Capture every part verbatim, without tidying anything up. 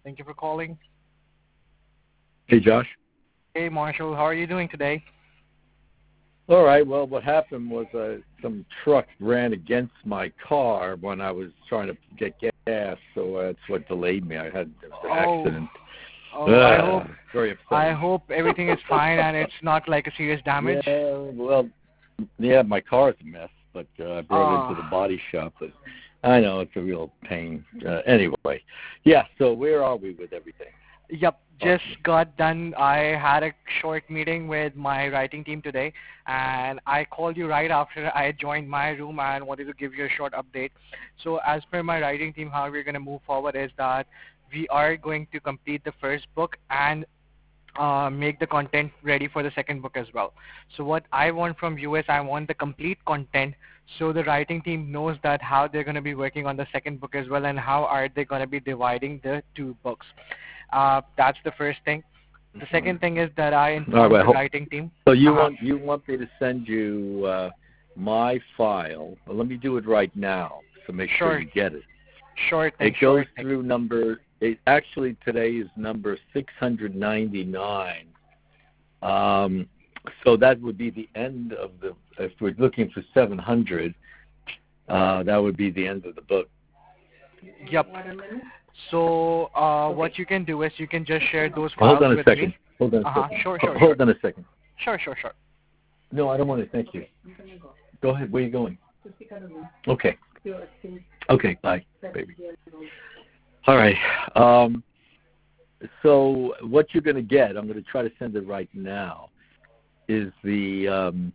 Thank you for calling. Hey, Josh. Hey, Marshall. How are you doing today? All right. Well, what happened was uh, some truck ran against my car when I was trying to get gas, so uh, that's what delayed me. I had an Oh, accident. oh, Uh, I hope very I upsetting. hope everything is fine and it's not like a serious damage. Yeah, well, yeah, my car is a mess, but uh, I brought it Uh, into the body shop. But I know it's a real pain. Uh, anyway, yeah. So where are we with everything? Yep, Talk just to me. got done. I had a short meeting with my writing team today, and I called you right after I joined my room and wanted to give you a short update. So as per my writing team, how we're going to move forward is that we are going to complete the first book and uh, make the content ready for the second book as well. So what I want from you is I want the complete content so the writing team knows that how they're going to be working on the second book as well and how are they going to be dividing the two books. Uh, that's the first thing. The second thing is that I All right. informed the Well, writing team. so you Uh-huh. want you want me to send you uh, my file? Well, let me do it right now, so make sure Sure, you get it. sure thing, It sure goes thing. through number. It actually today is number six hundred ninety-nine. Um, so that would be the end of the. If we're looking for seven hundred, uh, that would be the end of the book. Yep. So uh, what you can do is you can just share those Hold files on a with second. me. Hold on a Uh-huh. second. Sure, Ho- sure, sure. Hold on a second. Sure, sure, sure. No, I don't want to. Thank you. Go ahead. Where are you going? Okay. Okay. Bye, baby. All right. Um, so what you're going to get, I'm going to try to send it right now, is the, um,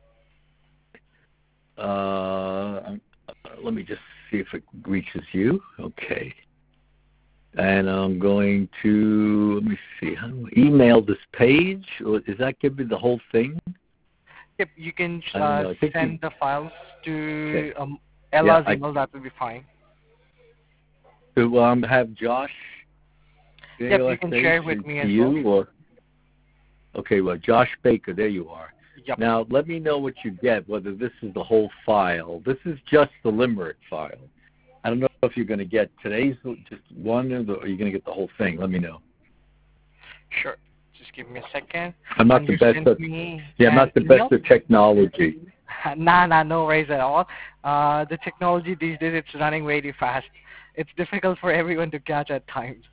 uh, let me just see if it reaches you. Okay. And I'm going to, let me see, how do I email this page? Or is that going to be the whole thing? Yep, you can I don't uh, know. I think send you, the files to okay. um, Yeah, Ella's I email. That will be fine. to um, have Josh Yep, email you that can page share with to, me to as well. you, or okay, well, Josh Baker, there you are. Yep. Now, let me know what you get, whether this is the whole file. This is just the limerick file. I don't know if you're going to get today's just one, or, the, or you're going to get the whole thing. Let me know. Sure. Just give me a second. I'm not And the you best sent at me yeah, I'm an not the best email? at technology. Nah, nah, no worries at all. Uh, the technology these days, it's running really fast. It's difficult for everyone to catch at times.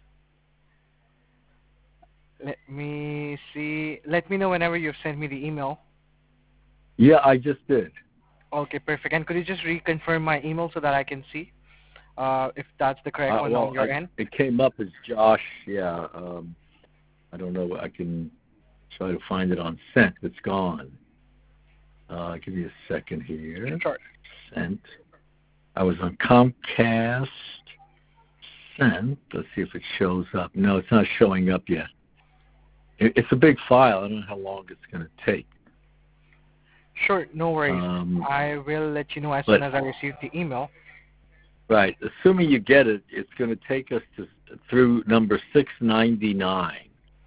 Let me see. Let me know whenever you've sent me the email. Yeah, I just did. Okay, perfect. And could you just reconfirm my email so that I can see uh, if that's the correct Uh, one on well, your I, end? it came up as Josh. Yeah, um, I don't know. I can try to find it on sent. It's gone. Uh, give me a second here. Sure. Sent. I was on Comcast. Sent. Let's see if it shows up. No, it's not showing up yet. It, it's a big file. I don't know how long it's going to take. Sure, no worries. Um, I will let you know as but, soon as I receive the email. right. Assuming you get it, it's going to take us to through number six ninety-nine.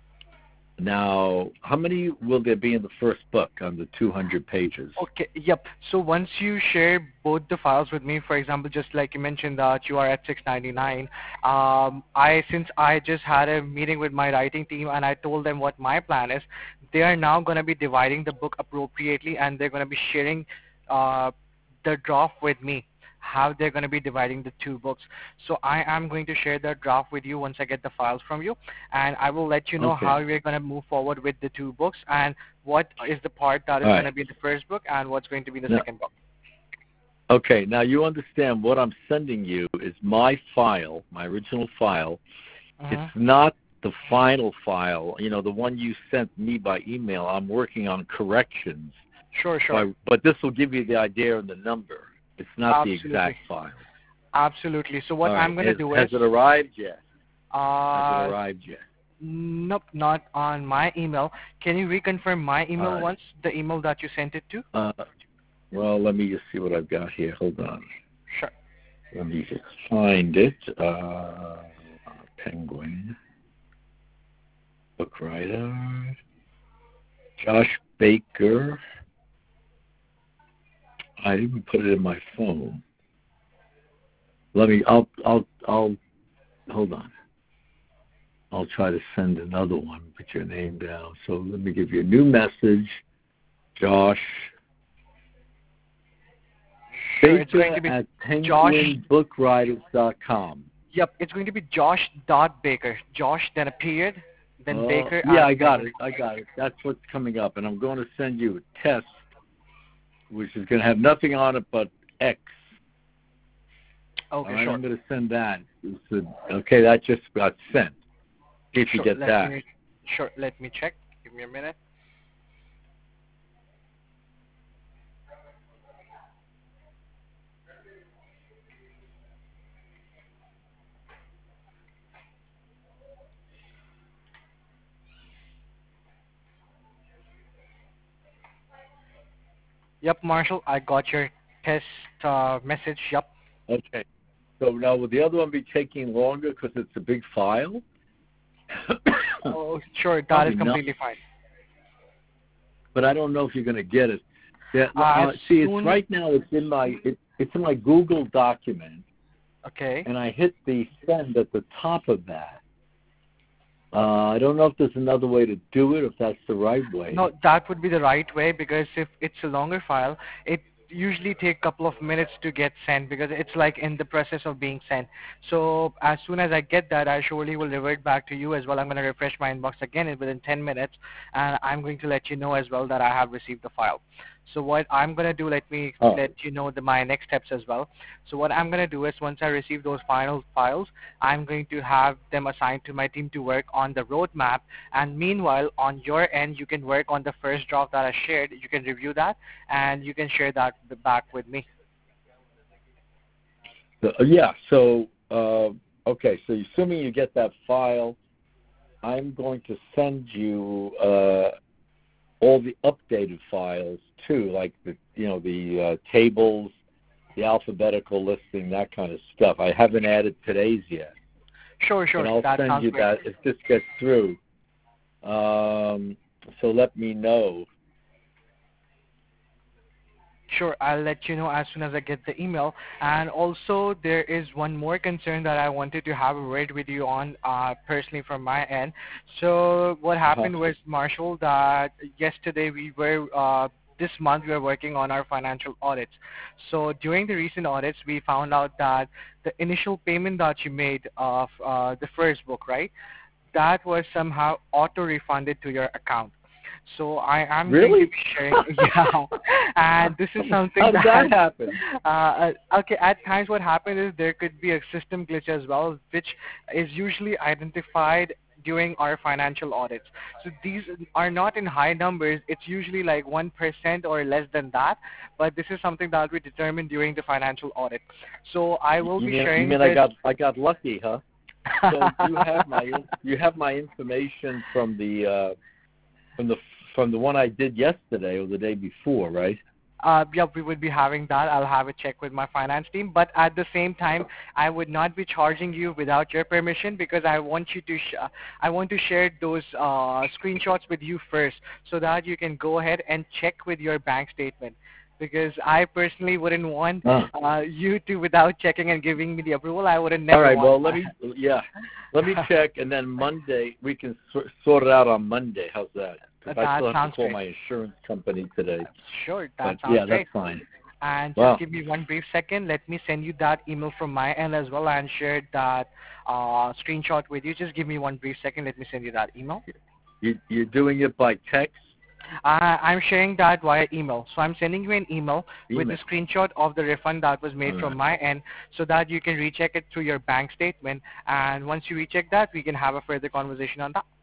Now, how many will there be in the first book on the two hundred pages? Okay, yep. So once you share both the files with me, for example, just like you mentioned that you are at six ninety-nine, um, I since I just had a meeting with my writing team and I told them what my plan is, they are now going to be dividing the book appropriately and they're going to be sharing uh, the draft with me, how they're going to be dividing the two books. So I am going to share that draft with you once I get the files from you, and I will let you know Okay. how we're going to move forward with the two books and what is the part that is All going right. to be the first book and what's going to be the Now, second book. okay. Now you understand what I'm sending you is my file, my original file. Mm-hmm. It's not the final file. You know, the one you sent me by email. I'm working on corrections. Sure, sure. By, but this will give you the idea and the number. It's not Absolutely. the exact file. Absolutely. So what All right. I'm going to Has, do has is... it arrived yet? Has it Uh, arrived yet? nope, not on my email. Can you reconfirm my email All right. once, the email that you sent it to? Uh, well, let me just see what I've got here. Hold on. Sure. Let me just find it. Uh, Penguin. Book writer. Josh Baker. I didn't put it in my phone. Let me, I'll, I'll, I'll, hold on. I'll try to send another one. Put your name down. So let me give you a new message, Josh. Sure, it's going Baker to be at Josh. penguin book writers dot com. Yep, it's going to be Josh dot Baker. Josh, then a period, then Uh, Baker. yeah, at I got Penguin. it. I got it. That's what's coming up. And I'm going to send you a test, which is going to have nothing on it but X. Okay, All right, sure. I'm going to send that. It's a, okay, that just got sent. See if Sure, you get let that. me, sure, let me check. Give me a minute. Yep, Marshall, I got your test uh, message. Yep. Okay. So now will the other one be taking longer because it's a big file? Oh, sure, that Probably is not. completely fine. But I don't know if you're going to get it. Yeah, Uh, uh, as see, it's soon, right now. It's in my it, it's in my Google document, okay. and I hit the send at the top of that. Uh, I don't know if there's another way to do it, if that's the right way. No, that would be the right way because if it's a longer file, it usually take a couple of minutes to get sent because it's like in the process of being sent. So as soon as I get that, I surely will revert back to you as well. I'm going to refresh my inbox again within ten minutes, and I'm going to let you know as well that I have received the file. So what I'm going to do, let me Oh. let you know the, my next steps as well. So what I'm going to do is once I receive those final files, I'm going to have them assigned to my team to work on the roadmap. And meanwhile, on your end, you can work on the first draft that I shared. You can review that, and you can share that back with me. So, uh, yeah. So uh, okay. So assuming you get that file, I'm going to send you uh, all the updated files too, like the you know the uh, tables, the alphabetical listing, that kind of stuff. I haven't added today's yet. Sure, sure. But I'll That send sounds you great. that if this gets through. Um, so let me know. Sure, I'll let you know as soon as I get the email. And also, there is one more concern that I wanted to have a word with you on uh, personally from my end. So what happened Uh-huh. was, Marshall, that yesterday we were, uh, this month we were working on our financial audits. So during the recent audits, we found out that the initial payment that you made of uh, the first book, right, that was somehow auto-refunded to your account. So I am going to Really? be sharing, yeah, and this is something How did that, that happen? uh, uh, okay, at times what happens is there could be a system glitch as well, which is usually identified during our financial audits. So these are not in high numbers, it's usually like one percent or less than that, but this is something that we determine during the financial audit. So I will You be mean you sharing mean I this. got I got lucky, huh? So you have my you have my information from the uh, from the from the one I did yesterday or the day before, right? Uh, yep, we would be having that. I'll have a check with my finance team. But at the same time, I would not be charging you without your permission because I want you to sh- I want to share those uh, screenshots with you first so that you can go ahead and check with your bank statement. Because I personally wouldn't want Huh. uh, you to, without checking and giving me the approval, I wouldn't All never right. Well, want let that. me yeah, let me check, and then Monday we can sor- sort it out on Monday. How's that? Because I That still have to sounds call great. my insurance company today. Sure, that But sounds yeah, that's great. fine. And just Wow. give me one brief second. Let me send you that email from my end as well and share that uh, screenshot with you. Just give me one brief second. Let me send you that email. You you're doing it by text? Uh, I'm sharing that via email. So I'm sending you an email, with the Email. screenshot of the refund that was made All from right. my end so that you can recheck it through your bank statement. And once you recheck that, we can have a further conversation on that.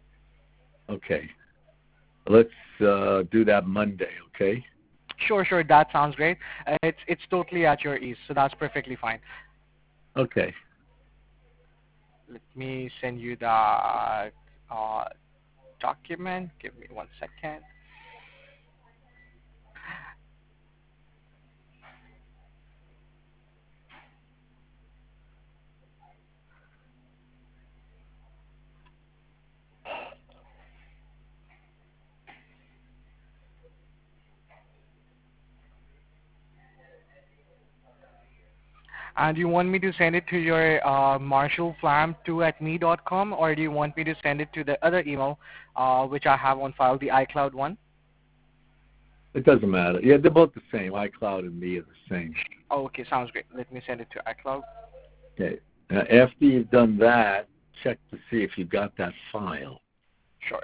Okay. Let's uh, do that Monday, okay? Sure, sure. That sounds great. Uh, it's, it's totally at your ease. So that's perfectly fine. Okay. Let me send you the uh, document. Give me one second. And do you want me to send it to your uh, marshall flam two at me dot com, or do you want me to send it to the other email, uh, which I have on file, the iCloud one? It doesn't matter. Yeah, they're both the same. iCloud and me are the same. Oh, okay, sounds great. Let me send it to iCloud. Okay. Now, after you've done that, check to see if you got that file. Sure.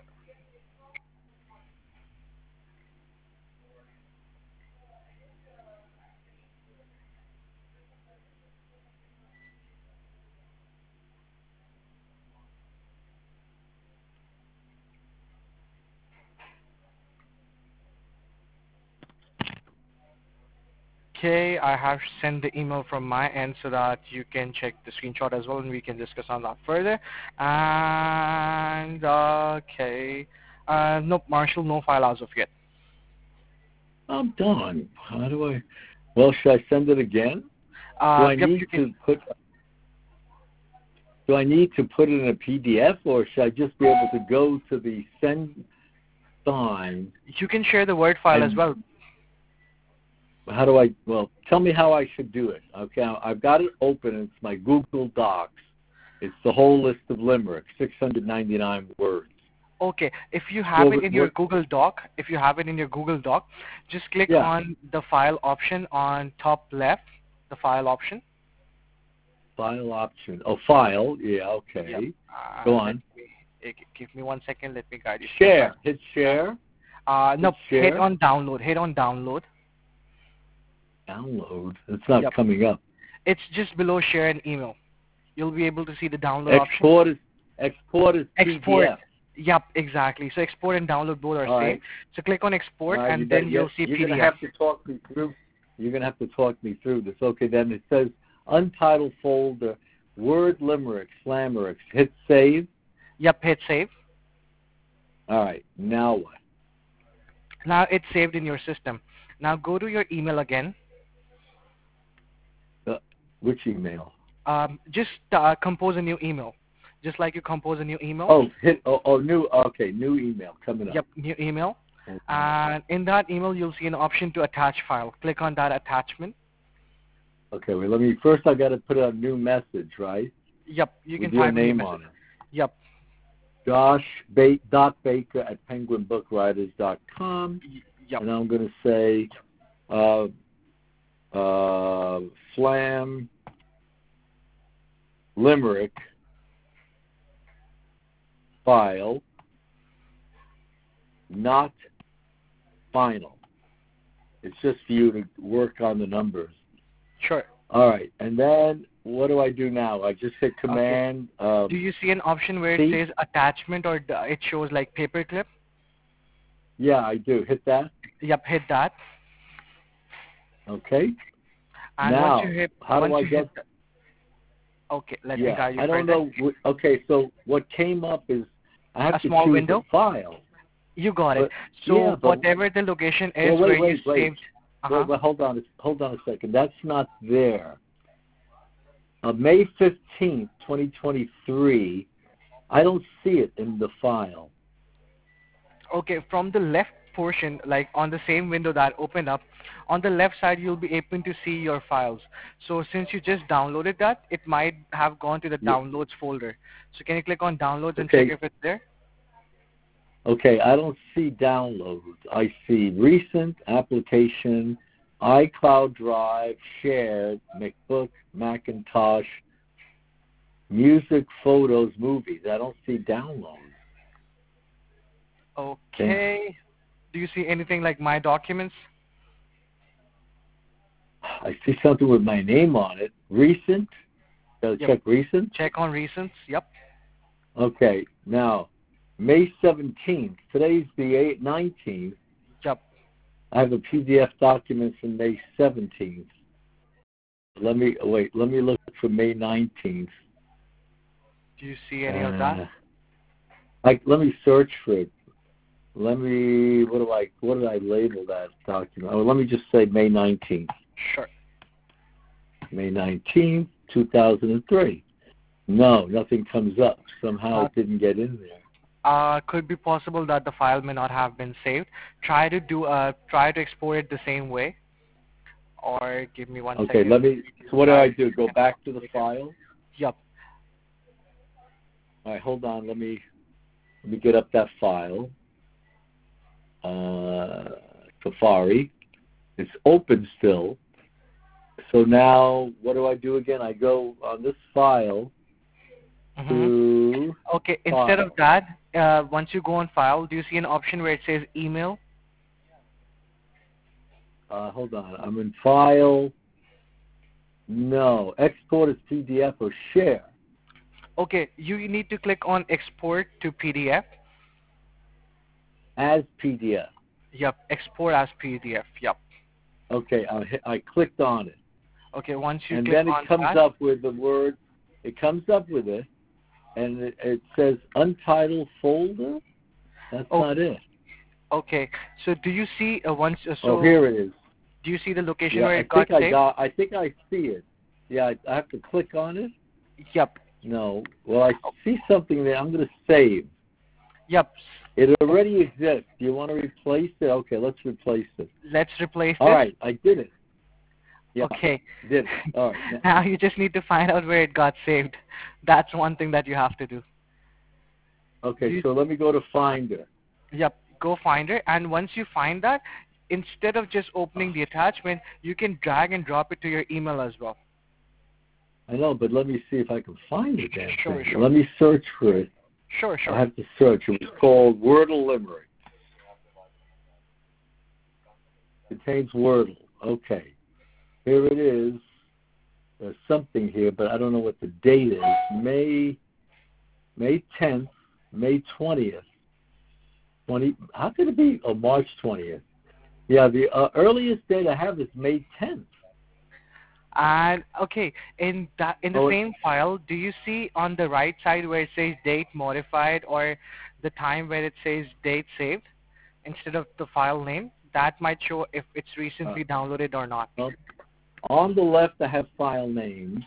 Okay, I have sent the email from my end so that you can check the screenshot as well, and we can discuss on that further. And okay, uh, nope, Marshall, no file as of yet. I'm done. How do I? Well, should I send it again? Uh, do I yep, need you to can, put? Do I need to put it in a P D F, or should I just be able to go to the send sign? You can share the Word file as well. How do I? Well, tell me how I should do it. Okay, I've got it open. It's my Google Docs. It's the whole list of limericks, six hundred ninety-nine words. Okay, if you have well, it in what, your Google Doc, if you have it in your Google Doc, just click yeah. on the file option on top left, the file option. File option. Oh, file. Yeah, okay. Yep. Uh, Go on. Me, give me one second. Let me guide you. Share. Hit share. Uh, no, hit, hit on download. Hit on download. Download. It's not yep. coming up. It's just below share and email. You'll be able to see the download export option. Is, export is export. P D F. Yep, exactly. So export and download both are All same. Right. So click on export, right, and you then got, you'll see you're P D F. You're gonna have to talk me through. You're gonna have to talk me through this. Okay, then it says untitled folder, word limericks, lamericks. Hit save. Yep, hit save. All right. Now what? Now it's saved in your system. Now go to your email again. Uh, which email? Um, just uh, compose a new email. Just like you compose a new email. Oh, hit oh, oh new okay, new email coming up. Yep, new email. Okay. And in that email, you'll see an option to attach file. Click on that attachment. Okay, well, let me first. I got to put a new message, right? Yep, you With can your type name a on it. Yep. Josh ba- dot Baker at penguin book writers dot com. Yep. And I'm going to say uh, uh, Flam Limerick file not final. It's just for you to work on the numbers. Sure. All right, and then what do I do now? I just hit command. Okay. Um, do you see an option where see? it says attachment, or it shows like paperclip? Yeah, I do. Hit that. Yep, hit that. Okay. And now, once you hit, how once do I you get? Hit the, okay, let yeah, me guide you I don't further. know. Okay, so what came up is I have a to small choose window. a file. You got but, it. So yeah, but, whatever the location is well, wait, where wait, you wait. saved. Uh-huh. Well, well, hold on. Hold on a second. That's not there. Uh, May fifteenth, twenty twenty-three. I don't see it in the file. Okay, from the left portion, like on the same window that opened up, on the left side you'll be able to see your files. So since you just downloaded that, it might have gone to the yeah. downloads folder. So can you click on downloads okay. and check if it's there? Okay, I don't see downloads. I see recent, application, iCloud Drive, shared, MacBook, Macintosh, music, photos, movies. I don't see downloads. Okay. Do you see anything like My Documents? I see something with my name on it. Recent. Gotta Yep. check recent. Check on recents. Yep. Okay. Now, May seventeenth. Today's the eighth, nineteenth. Yep. I have a P D F document from May seventeenth. Let me wait. Let me look for May nineteenth. Do you see any uh, of that? Like, let me search for it. Let me. What do I? What did I label that document? Oh, let me just say May nineteenth. Sure. May nineteenth, two thousand three. No, nothing comes up. Somehow Uh, it didn't get in there. Uh, could be possible that the file may not have been saved. Try to do uh, try to export it the same way, or give me one Okay, second. let me, so what do I do? Go back to the file? Yep. All right, hold on. Let me, let me get up that file. Uh, Safari. It's open still. So now, what do I do again? I go on this file Mm-hmm. to Okay, file. instead of that, uh, once you go on file, do you see an option where it says email? Uh, hold on. I'm in file. No. Export as P D F or share. Okay, you need to click on export to P D F. As P D F. Yep, export as P D F. Yep. Okay, I, hit- I clicked on it. Okay, once you And click then it on comes that, up with the word, it comes up with it, and it, it says untitled folder. That's oh, not it. okay. So do you see uh, once? Uh, so Oh, here it is. do you see the location Yeah, where I it got think I saved? got. I think I see it. Yeah, I, I have to click on it. Yep. No. Well, I see something there. I'm going to save. Yep. It already exists. Do you want to replace it? Okay, let's replace it. Let's replace All this. right, I did it. Yeah, Okay. did it. All right. Now you just need to find out where it got saved. That's one thing that you have to do. Okay, You, so let me go to Finder. Yep. Go find it, and once you find that, instead of just opening the attachment, you can drag and drop it to your email as well. I know, but let me see if I can find it. Damn Sure, thing. sure. Let me search for it. Sure, sure. I have to search. It was called Wordle Limerick. Contains Wordle. Okay. Here it is. There's something here, but I don't know what the date is. May May tenth, May twentieth. twenty, how could it be? Oh, March twentieth. Yeah, the uh, earliest date I have is May tenth. And okay, in that in the Oh, same file, do you see on the right side where it says date modified or the time where it says date saved instead of the file name? That might show if it's recently uh, downloaded or not. well, on the left, I have file names.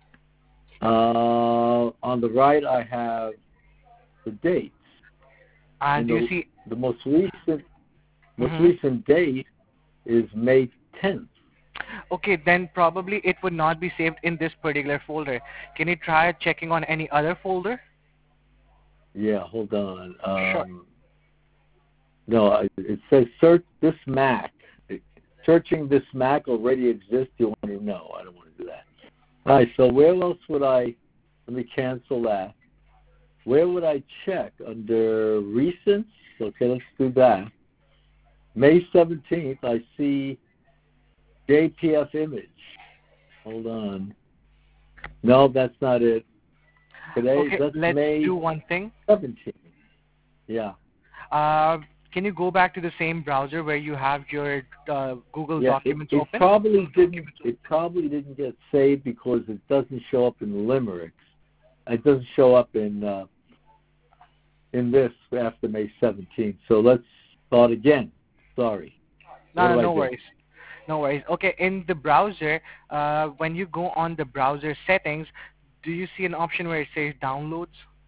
Uh, on the right, I have the dates. And And do the, you see? the most recent most Mm-hmm. recent date is May tenth. Okay, then probably it would not be saved in this particular folder. Can you try checking on any other folder? Yeah, hold on. Sure. Um, no, I- it says search this Mac. It- searching this Mac already exists. You want to know? I don't want to do that. All right. So where else would I? Let me cancel that. Where would I check under recents? Okay, let's do that. May seventeenth. I see J P F image. Hold on. No, that's not it. Today, Okay, that's let's May do one thing. seventeenth. Yeah. Uh, can you go back to the same browser where you have your uh, Google Yeah, it, Documents it open? probably didn't. It probably didn't get saved because it doesn't show up in limericks. It doesn't show up in uh, in this after May seventeenth. So let's start again. Sorry. No, What no, do I no do? worries. No worries. Okay, in the browser, uh, when you go on the browser settings, do you see an option where it says downloads?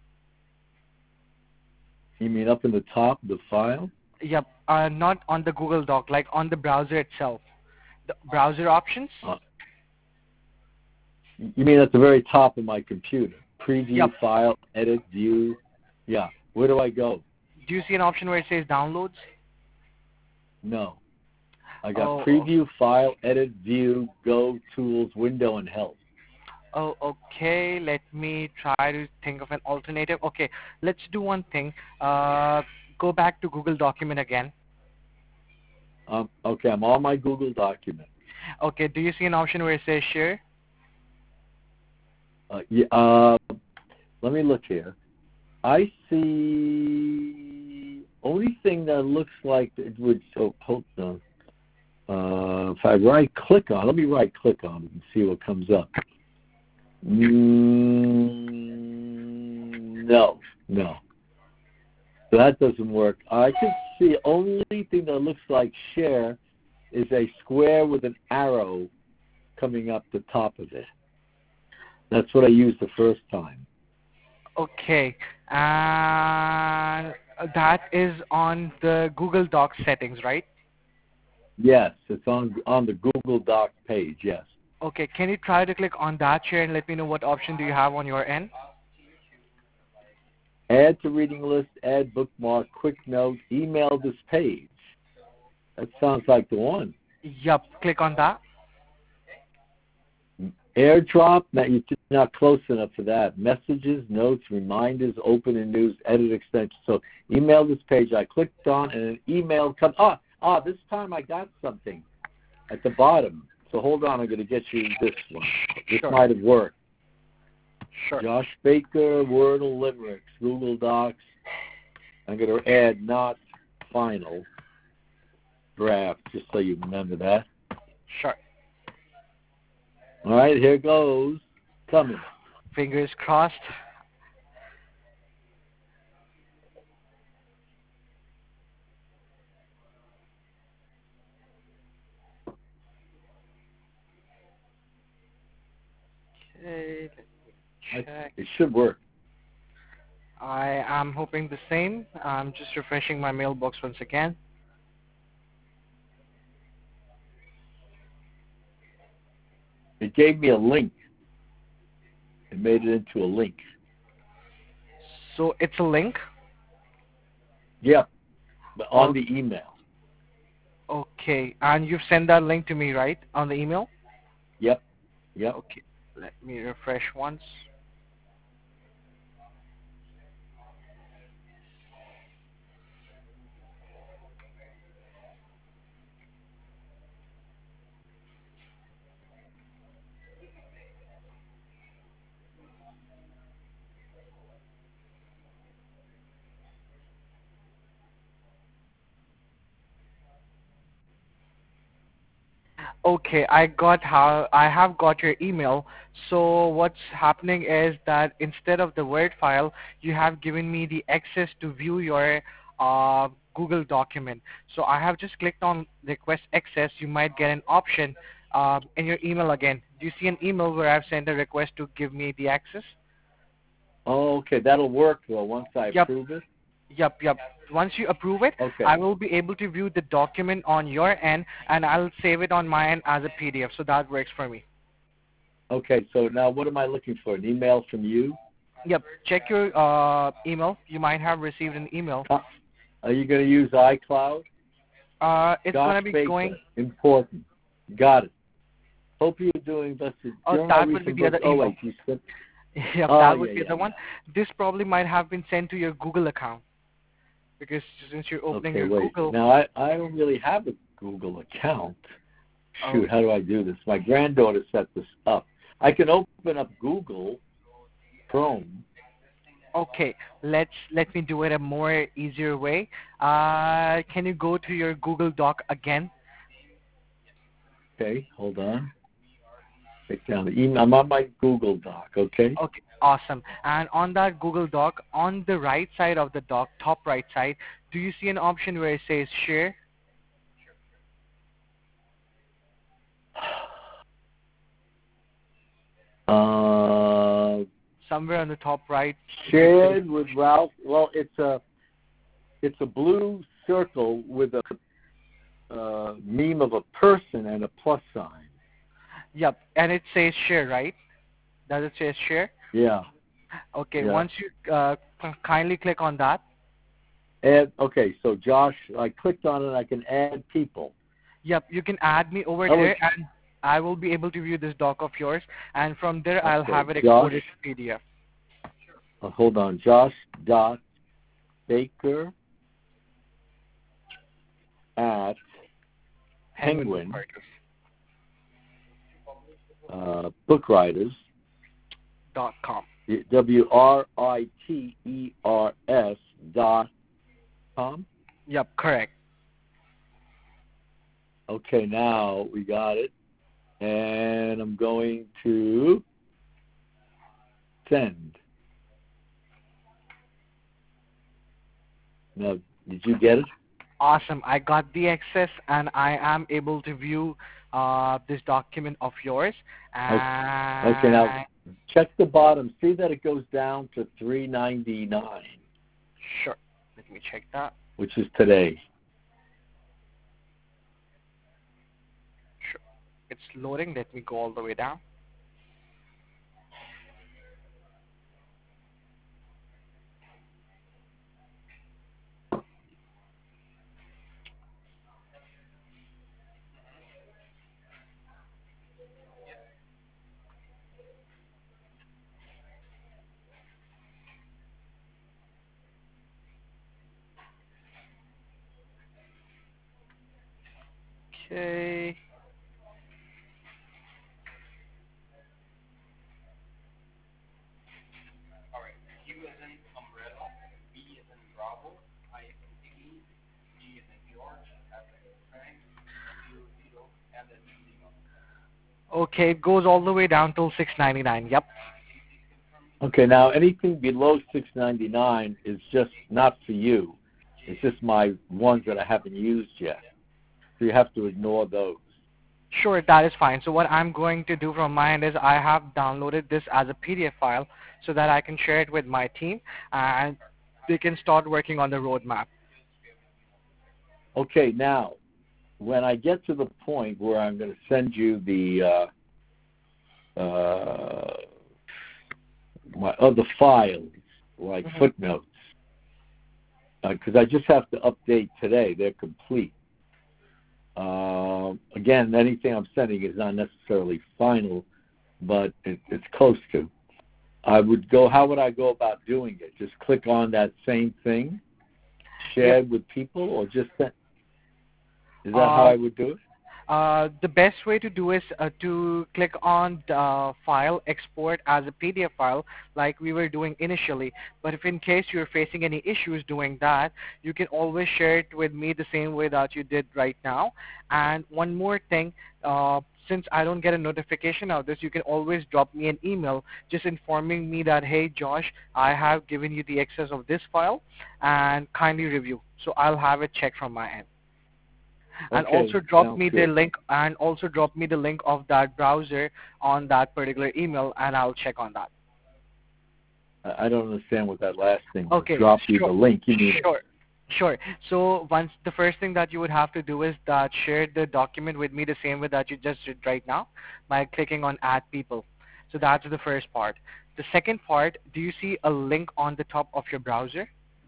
You mean up in the top of the file? Yep, uh, not on the Google Doc, like on the browser itself. The browser options? Uh, you mean at the very top of my computer? Preview Yep. file, edit, view. Yeah. Where do I go? Do you see an option where it says downloads? No. I got Oh, preview, file, edit, view, go, tools, window, and help. oh, okay. Let me try to think of an alternative. Okay, let's do one thing. Uh, go back to Google Document again. Um, okay, I'm on my Google document. Okay, do you see an option where it says share? Uh, yeah, uh, let me look here. I see only thing that looks like it would. Oh, hold on. Uh, if I right click on, let me right click on it and see what comes up. Mm, no, no. So that doesn't work. I can see only thing that looks like share is a square with an arrow coming up the top of it. That's what I used the first time. Okay, and that is on the Google Docs settings, right? Yes, it's on on the Google Doc page, yes. Okay, can you try to click on that share and let me know what option do you have on your end? Add to reading list, add bookmark, quick note, email this page. That sounds like the one. Yup, click on that. AirDrop, no, you're not close enough for that. Messages, notes, reminders, open in news, edit extension. So email this page. I clicked on and an email comes. Ah, ah, this time I got something at the bottom. So hold on, I'm going to get you this one. This Sure. might have worked. Sure. Josh Baker, Wordle Limericks, Google Docs. I'm going to add not final draft, just so you remember that. Sure. All right, here goes. Coming. Fingers crossed. Okay, let me check. It should work. I am hoping the same. I'm just refreshing my mailbox once again. It gave me a link. It made it into a link. So it's a link? Yep, but on Oh. the email. Okay, and you've sent that link to me, right, on the email? Yep, yep. Okay, let me refresh once. Okay, I got how I have got your email. So what's happening is that instead of the Word file, you have given me the access to view your uh, Google document. So I have just clicked on request access. You might get an option uh, in your email again. Do you see an email where I've sent a request to give me the access? Oh, okay, that'll work though once I Yep. approve it. Yep, yep. Once you approve it, Okay. I will be able to view the document on your end, and I'll save it on my end as a P D F. So that works for me. Okay, so now what am I looking for? An email from you? Yep. Check your uh, email. You might have received an email. Uh, are you going to use iCloud? Uh, it's Josh going to be Baker. going. Important. Got it. Hope you're doing this. Oh, that would be the other oh, email. wait, you said, Yep, oh, that would yeah, be yeah, the one. This probably might have been sent to your Google account because since you're opening okay, your wait. Google. Now, I, I don't really have a Google account. Shoot, Oh. how do I do this? My granddaughter set this up. I can open up Google Chrome. Okay, let's let me do it a more easier way. Uh, can you go to your Google Doc again? Okay, hold on. Take down the email. I'm on my Google Doc, okay? Okay, awesome. And on that Google Doc, on the right side of the doc, top right side, do you see an option where it says share? Uh, Somewhere on the top right. shared with Ralph. Well, it's a it's a blue circle with a uh, meme of a person and a plus sign. Yep, and it says share, right? Does it say share? Yeah. Okay, Yeah. once you uh, kindly click on that. Add, okay, so Josh, I clicked on it. I can add people. Yep, you can add me over Oh, there, it's- and I will be able to view this doc of yours, and from there I'll Okay, have it Josh. exported to P D F. Uh, hold on, Josh dot Baker at Penguin uh, Book Writers. Dot com. W R I T E R S dot com. Yep, correct. Okay, now we got it. And I'm going to send. Now, did you get it? Awesome. I got the access, and I am able to view uh, this document of yours. And Okay, now check the bottom. See that it goes down to three ninety-nine. Sure. Let me check that. Which is today. It's loading. Let me go all the way down. Okay. Okay, it goes all the way down till six ninety-nine. Yep. Okay, now anything below six ninety-nine is just not for you. It's just my ones that I haven't used yet. So you have to ignore those. Sure, that is fine. So what I'm going to do from my end is I have downloaded this as a P D F file so that I can share it with my team and they can start working on the roadmap. Okay, now, when I get to the point where I'm going to send you the uh, uh, my other files, like Mm-hmm. footnotes, because uh, I just have to update today. They're complete. Uh, again, anything I'm sending is not necessarily final, but it, it's close to. I would go, how would I go about doing it? Just click on that same thing, share Yep. it with people, or just send? Is that Uh, how I would do it? Uh, the best way to do is uh, to click on the file, export as a P D F file like we were doing initially. But if in case you're facing any issues doing that, you can always share it with me the same way that you did right now. And one more thing, uh, since I don't get a notification of this, you can always drop me an email just informing me that, hey Josh, I have given you the access of this file and kindly review. So I'll have it checked from my end. And Okay, also drop sounds me the good. link and also drop me the link of that browser on that particular email and I'll check on that. I I don't understand what that last thing was. Okay, Drop you sure, the link. You mean? sure, sure. So once the first thing that you would have to do is that share the document with me the same way that you just did right now by clicking on add people. So that's the first part. The second part, do you see a link on the top of your browser?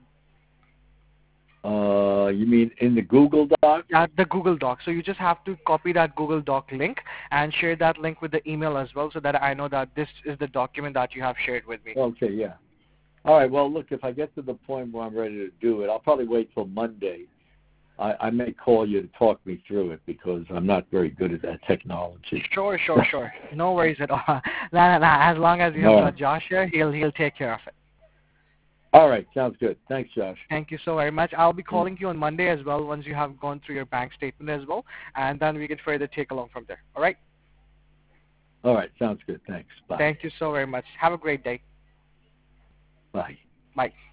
Uh, you mean in the Google Doc? At the Google Doc. So you just have to copy that Google Doc link and share that link with the email as well so that I know that this is the document that you have shared with me. Okay, yeah. All right. Well, look, if I get to the point where I'm ready to do it, I'll probably wait till Monday. I, I may call you to talk me through it because I'm not very good at that technology. Sure, sure, sure. No worries at all. Nah, nah, nah. As long as you have All got right. Josh here, he'll he'll take care of it. All right. Sounds good. Thanks, Josh. Thank you so very much. I'll be calling you on Monday as well once you have gone through your bank statement as well, and then we can further take along from there. All right? All right. Sounds good. Thanks. Bye. Thank you so very much. Have a great day. Bye. Bye.